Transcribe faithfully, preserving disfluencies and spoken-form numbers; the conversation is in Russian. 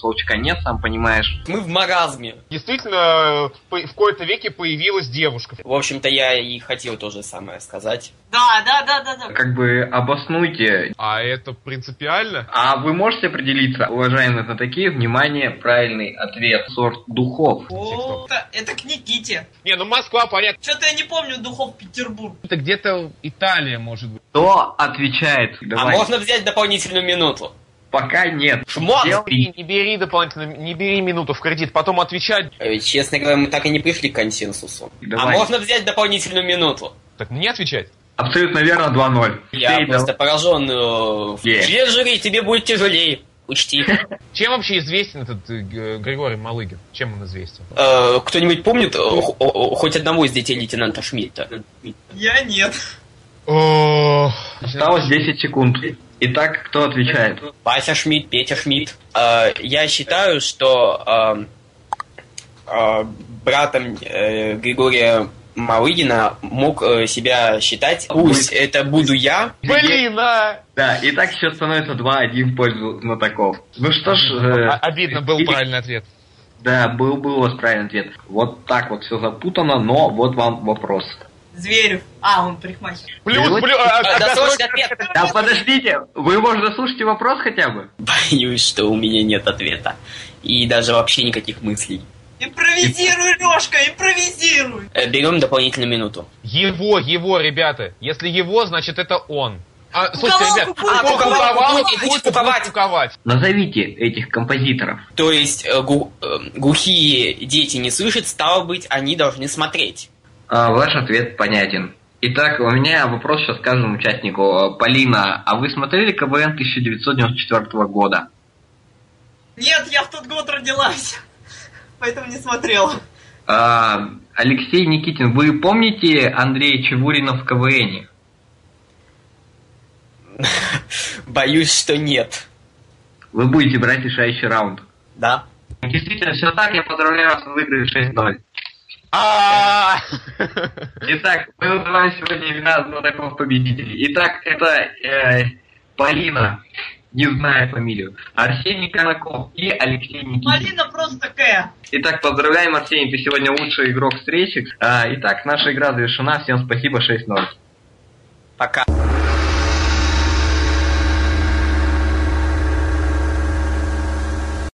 Толчка нет, сам понимаешь. Мы в маразме. Действительно, в кои-то веке появилась девушка. В общем-то, я и хотел то же самое сказать. Да, да, да, да, да. Как бы обоснуйте. А это принципиально? А вы можете определиться, уважаемые знатоки, внимание, правильный ответ. Сорт духов. О, это, это к Никите. Не, ну Москва, понятно. Что-то я не помню духов Петербург. Это где-то Италия, может быть. Кто отвечает? Давай. А можно взять дополнительную минуту? Пока нет. Шмон! Дел- Не, не бери дополнительно, не бери минуту в кредит, потом отвечать. Э, Честно говоря, мы так и не пришли к консенсусу. Давай. А можно взять дополнительную минуту? Так мне отвечать? Абсолютно верно, два ноль. Я Эй, просто да- поражен. В Е. трежере тебе будет тяжелее. Учти. Чем вообще известен этот э, Г- Григорий Малыгин? Чем он известен? Э, Кто-нибудь помнит э, х- о- хоть одного из детей лейтенанта Шмидта? Я нет. О, Осталось десять секунд. Итак, кто отвечает? Вася Шмидт, Петя Шмидт. Э, Я считаю, что э, э, братом э, Григория Малыгина мог э, себя считать. Пусть это буду я. Блин, а! Да, и так сейчас становится два один в пользу знатоков. Ну что ж... э, А- Обидно, был и- правильный ответ. Да, был, был у вас правильный ответ. Вот так вот все запутано, но вот вам вопрос. Зверев. А, он парикмахер. Плюс, Перевод- плюс, а, Э, а, Досрочный досрочно- ответ. Да подождите, вы, может, заслушайте вопрос хотя бы? Боюсь, что у меня нет ответа. И даже вообще никаких мыслей. Импровизируй, Лёшка, импровизируй. Э, Берем дополнительную минуту. Его, его, ребята. Если его, значит это он. А, слушайте, Куковал, ребят, куковал, кто куковал, куковал, будет, будет, будет будет куковать. куковать. Назовите этих композиторов. То есть э, гу- э, глухие дети не слышат, стало быть, они должны смотреть. А, ваш ответ понятен. Итак, у меня вопрос сейчас к каждому участнику. Полина, а вы смотрели КВН тысяча девятьсот девяносто четвёртого года? Нет, я в тот год родилась. Поэтому не смотрела. А, Алексей Никитин, вы помните Андрея Чевурина в КВНе? Боюсь, что нет. Вы будете брать решающий раунд. Да? Действительно, все так, я поздравляю вас, вы выиграли шесть ноль. А, Итак, мы называем сегодня имена знатоков победителей. Итак, это э, Полина, не знаю фамилию, Арсений Конаков и Алексей Никитин. Полина просто К. Итак, поздравляем, Арсений, ты сегодня лучший игрок встречи. А, итак, наша игра завершена, всем спасибо, шесть ноль. Пока.